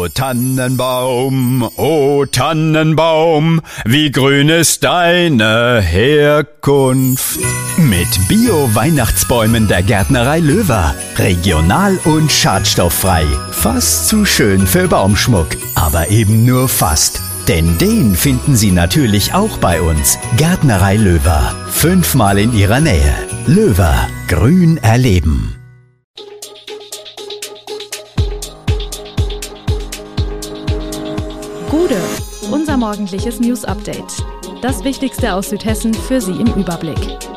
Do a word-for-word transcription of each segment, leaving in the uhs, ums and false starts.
O Tannenbaum, o Tannenbaum, wie grün ist deine Herkunft. Mit Bio-Weihnachtsbäumen der Gärtnerei Löwer. Regional und schadstofffrei. Fast zu schön für Baumschmuck. Aber eben nur fast. Denn den finden Sie natürlich auch bei uns. Gärtnerei Löwer. Fünfmal in Ihrer Nähe. Löwer. Grün erleben. Gude, unser morgendliches News-Update. Das Wichtigste aus Südhessen für Sie im Überblick.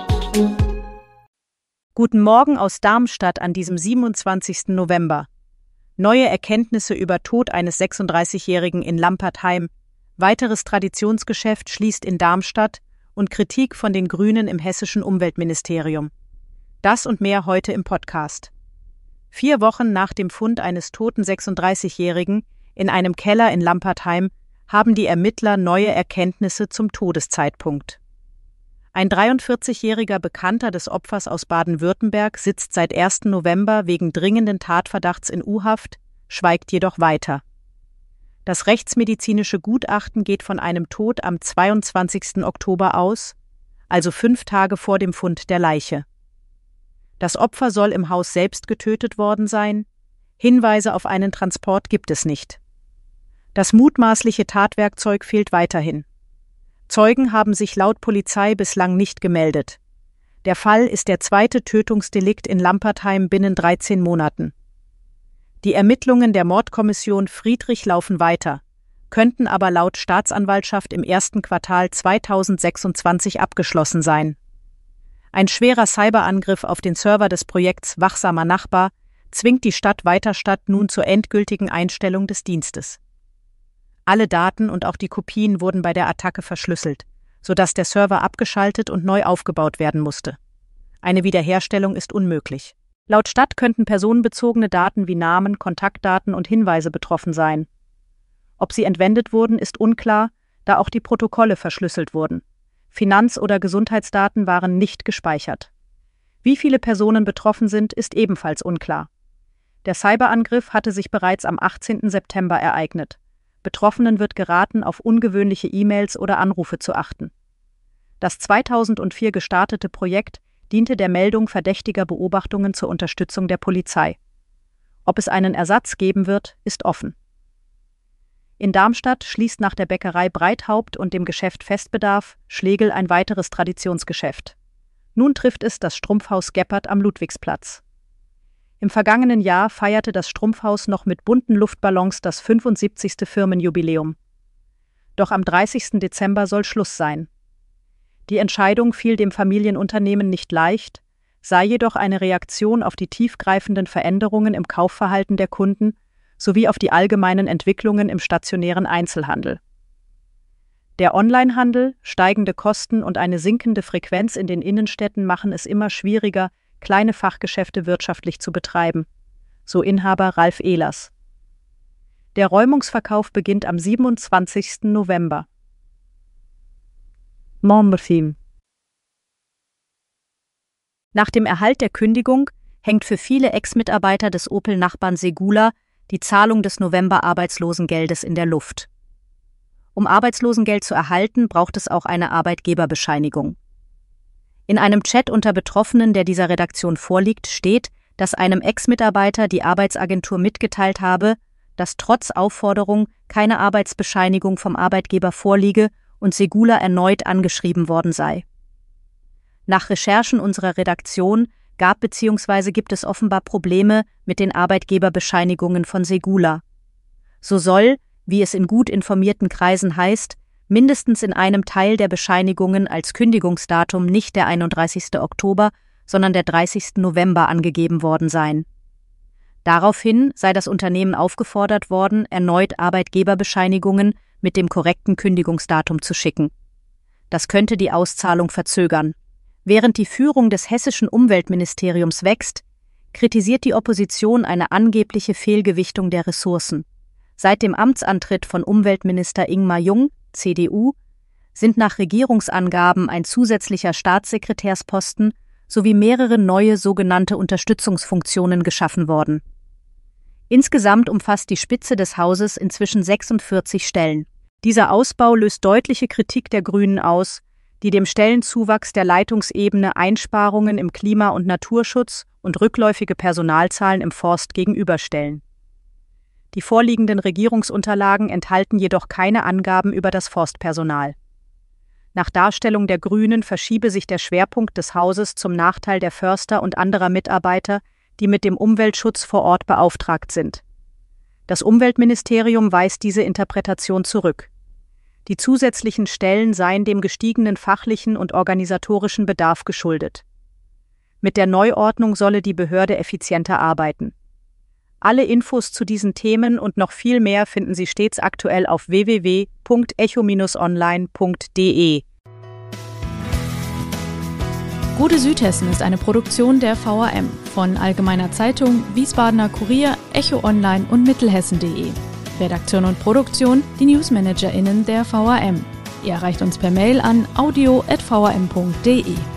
Guten Morgen aus Darmstadt an diesem siebenundzwanzigsten November. Neue Erkenntnisse über Tod eines sechsunddreißigjährigen in Lampertheim. Weiteres Traditionsgeschäft schließt in Darmstadt und Kritik von den Grünen im hessischen Umweltministerium. Das und mehr heute im Podcast. Vier Wochen nach dem Fund eines toten sechsunddreißigjährigen in einem Keller in Lampertheim haben die Ermittler neue Erkenntnisse zum Todeszeitpunkt. Ein dreiundvierzigjähriger Bekannter des Opfers aus Baden-Württemberg sitzt seit ersten November wegen dringenden Tatverdachts in U-Haft, schweigt jedoch weiter. Das rechtsmedizinische Gutachten geht von einem Tod am zweiundzwanzigsten Oktober aus, also fünf Tage vor dem Fund der Leiche. Das Opfer soll im Haus selbst getötet worden sein. Hinweise auf einen Transport gibt es nicht. Das mutmaßliche Tatwerkzeug fehlt weiterhin. Zeugen haben sich laut Polizei bislang nicht gemeldet. Der Fall ist der zweite Tötungsdelikt in Lampertheim binnen dreizehn Monaten. Die Ermittlungen der Mordkommission Friedrich laufen weiter, könnten aber laut Staatsanwaltschaft im ersten Quartal zweitausendsechsundzwanzig abgeschlossen sein. Ein schwerer Cyberangriff auf den Server des Projekts Wachsamer Nachbar zwingt die Stadt Weiterstadt nun zur endgültigen Einstellung des Dienstes. Alle Daten und auch die Kopien wurden bei der Attacke verschlüsselt, sodass der Server abgeschaltet und neu aufgebaut werden musste. Eine Wiederherstellung ist unmöglich. Laut Stadt könnten personenbezogene Daten wie Namen, Kontaktdaten und Hinweise betroffen sein. Ob sie entwendet wurden, ist unklar, da auch die Protokolle verschlüsselt wurden. Finanz- oder Gesundheitsdaten waren nicht gespeichert. Wie viele Personen betroffen sind, ist ebenfalls unklar. Der Cyberangriff hatte sich bereits am achtzehnten September ereignet. Betroffenen wird geraten, auf ungewöhnliche E-Mails oder Anrufe zu achten. Das zweitausendvier gestartete Projekt diente der Meldung verdächtiger Beobachtungen zur Unterstützung der Polizei. Ob es einen Ersatz geben wird, ist offen. In Darmstadt schließt nach der Bäckerei Breithaupt und dem Geschäft Festbedarf Schlegel ein weiteres Traditionsgeschäft. Nun trifft es das Strumpfhaus Geppert am Ludwigsplatz. Im vergangenen Jahr feierte das Strumpfhaus noch mit bunten Luftballons das fünfundsiebzigste Firmenjubiläum. Doch am dreißigsten Dezember soll Schluss sein. Die Entscheidung fiel dem Familienunternehmen nicht leicht, sei jedoch eine Reaktion auf die tiefgreifenden Veränderungen im Kaufverhalten der Kunden sowie auf die allgemeinen Entwicklungen im stationären Einzelhandel. Der Onlinehandel, steigende Kosten und eine sinkende Frequenz in den Innenstädten machen es immer schwieriger, kleine Fachgeschäfte wirtschaftlich zu betreiben, so Inhaber Ralf Ehlers. Der Räumungsverkauf beginnt am siebenundzwanzigsten November. Momberfilm. Nach dem Erhalt der Kündigung hängt für viele Ex-Mitarbeiter des Opel-Nachbarn Segula die Zahlung des November-Arbeitslosengeldes in der Luft. Um Arbeitslosengeld zu erhalten, braucht es auch eine Arbeitgeberbescheinigung. In einem Chat unter Betroffenen, der dieser Redaktion vorliegt, steht, dass einem Ex-Mitarbeiter die Arbeitsagentur mitgeteilt habe, dass trotz Aufforderung keine Arbeitsbescheinigung vom Arbeitgeber vorliege und Segula erneut angeschrieben worden sei. Nach Recherchen unserer Redaktion gab bzw. gibt es offenbar Probleme mit den Arbeitgeberbescheinigungen von Segula. So soll, wie es in gut informierten Kreisen heißt, mindestens in einem Teil der Bescheinigungen als Kündigungsdatum nicht der einunddreißigste Oktober, sondern der dreißigste November angegeben worden sein. Daraufhin sei das Unternehmen aufgefordert worden, erneut Arbeitgeberbescheinigungen mit dem korrekten Kündigungsdatum zu schicken. Das könnte die Auszahlung verzögern. Während die Führung des hessischen Umweltministeriums wächst, kritisiert die Opposition eine angebliche Fehlgewichtung der Ressourcen. Seit dem Amtsantritt von Umweltminister Ingmar Jung, C D U, sind nach Regierungsangaben ein zusätzlicher Staatssekretärsposten sowie mehrere neue sogenannte Unterstützungsfunktionen geschaffen worden. Insgesamt umfasst die Spitze des Hauses inzwischen sechsundvierzig Stellen. Dieser Ausbau löst deutliche Kritik der Grünen aus, die dem Stellenzuwachs der Leitungsebene Einsparungen im Klima- und Naturschutz und rückläufige Personalzahlen im Forst gegenüberstellen. Die vorliegenden Regierungsunterlagen enthalten jedoch keine Angaben über das Forstpersonal. Nach Darstellung der Grünen verschiebe sich der Schwerpunkt des Hauses zum Nachteil der Förster und anderer Mitarbeiter, die mit dem Umweltschutz vor Ort beauftragt sind. Das Umweltministerium weist diese Interpretation zurück. Die zusätzlichen Stellen seien dem gestiegenen fachlichen und organisatorischen Bedarf geschuldet. Mit der Neuordnung solle die Behörde effizienter arbeiten. Alle Infos zu diesen Themen und noch viel mehr finden Sie stets aktuell auf w w w punkt echo Bindestrich online punkt d e. Gute Südhessen ist eine Produktion der V A M von Allgemeiner Zeitung, Wiesbadener Kurier, Echo Online und Mittelhessen punkt de. Redaktion und Produktion, die NewsmanagerInnen der V A M. Ihr erreicht uns per Mail an audio at v a m punkt d e.